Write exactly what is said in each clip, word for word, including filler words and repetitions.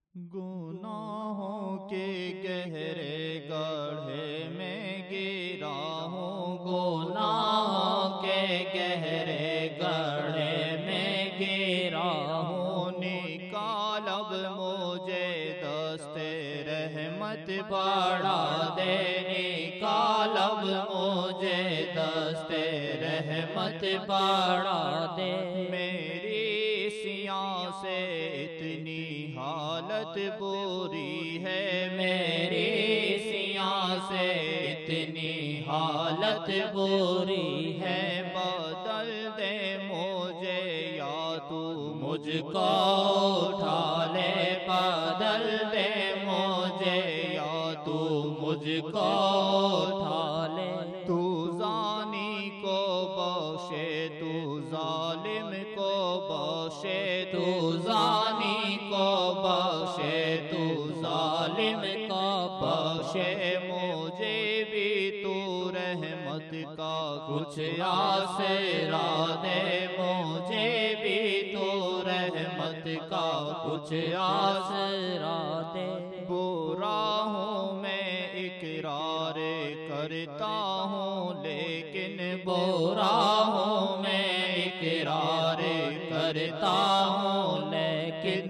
گناہوں کے گہرے گڑھے میں گرا ہوں، گناہوں کے گہرے گڑھے میں گرا ہوں، نکال اب مجھے دست رحمت بڑھا دے، نکال اب مجھے دست رحمت بڑھا دے۔ میری سیاں سے اتنی حالت بری ہے، میری سیاں سے اتنی حالت بری ہے، بدل دے مجھے یا تو مجھ کو اٹھا لے، بدل دے مجھے یا تو مجھ کو اٹھا لے۔ تو زانی کو بخشے، تو ظالم کو بخشے، تو زانی کو بخشے، تو ظالم کو بخشے، مجھے بھی تو رحمت کا کچھ آسرا دے، مجھے بھی تو رحمت کا کچھ آسرا دے۔ برا ہوں میں اقرار کرتا ہوں، لیکن برا ہوں میں اقرار کرتا ہوں، لیکن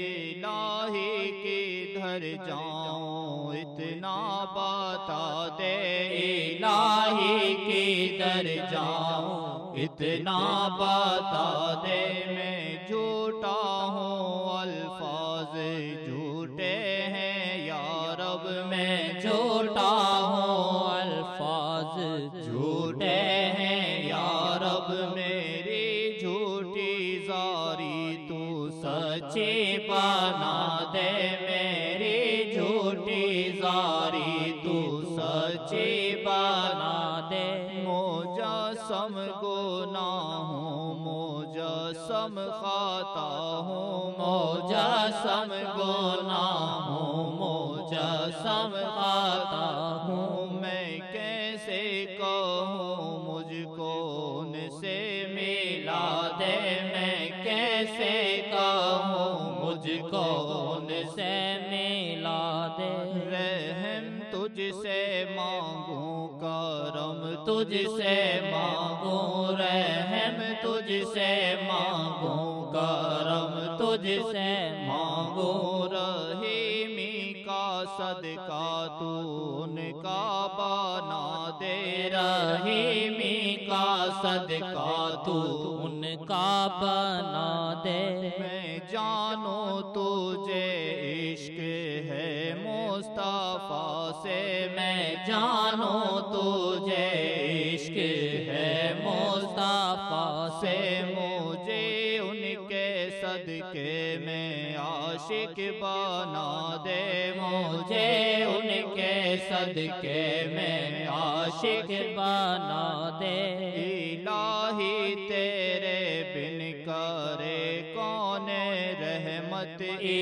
الہی کدھر جاؤں اتنا بتا دے، الہی کدھر جاؤں اتنا بتا دے۔ میں جھوٹا ہوں الفاظ جھوٹے ہیں یا رب، میں جھوٹا ہوں الفاظ جھوٹے ہیں یا رب، میری جھوٹی زاری تو سچی بنا دے، میری جھوٹی زاری تو سچی بنا دے۔ مجسم گناہوں مجسم خطا ہوں، مجسم گناہوں مجسم خطا ہوں، میں کیسے کہوں مجھ کو ان سے ملا دے، میں کیسے کہوں مجھ کو ان سے ملا دے۔ رحم تجھ سے مانگوں، کرم تجھ سے مانگوں رحم، تجھ سے مانگوں کرم، تجھ سے مانگوں رحیمی کا صدقہ تو ان کا بنا دے، رحیمی کا صدقہ تو ان کا بنا دے۔ میں جانوں تجھے عشق ہے مصطفیٰ سے، میں جانوں تجھے عشق ہے مصطفیٰ سے، مجھے ان کے صدقے میں عاشق بنا دے، مجھے ان کے صدقے میں عاشق بنا دے۔ الہی تیرے بن کرے کون رحمت،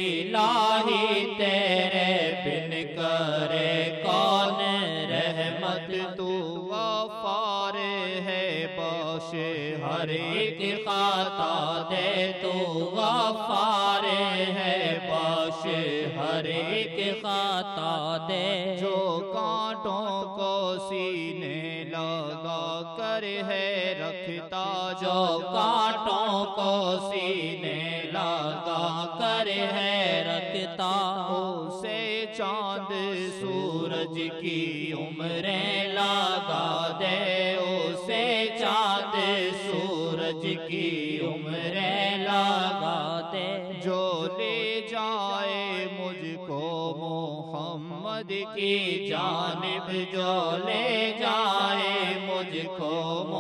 الہی تیرے بن کرے کون رحمت، تو غفار ہے بخش ہر ایک خطا دے، تو غفار ہے بخش ہر ایک خطا دے۔ جو کانٹوں کو سینے لگا کر ہے رکھتا، جو کانٹوں کو سینے لگا کر ہے رکھتا، اسے چاند سورج کی عمریں لگا دے، اسے چاند سورج کی عمریں لگا دے۔ جو لے جائے مجھ کو محمد کی جانب، جو لے جائے مجھ کو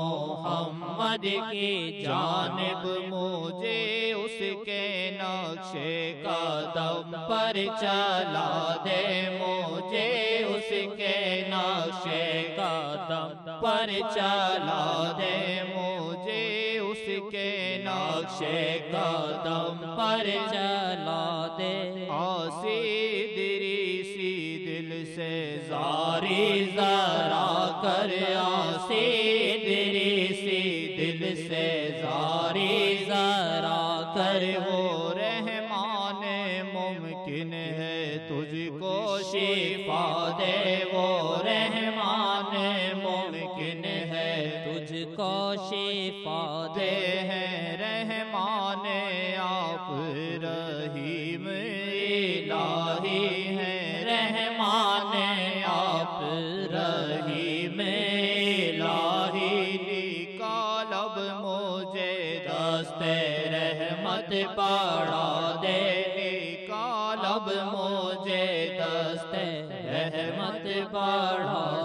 محمد کی جانب، مجھے اس کے نقشے قدم پر چلا دے، مجھے اس کے نقشے قدم پر چلا دے، مجھے اس کے نقشے قدم پر چلا دے۔ آسی دریسی دل سے زاری ذرا کر، آسی دریسی دل سے زاری ذرا کر، وہ رحمان ممکن ہے تجھ کو شفا دے وہ رحمان ممکن ہے تجھ کو شفا دے دے ہیں رحمان آپ رحیم الہی ہیں رحمان آپ رحیم الہی نکال اب مجھے دست رحمت بڑھا دے نکال اب مجھے دست رحمت بڑھا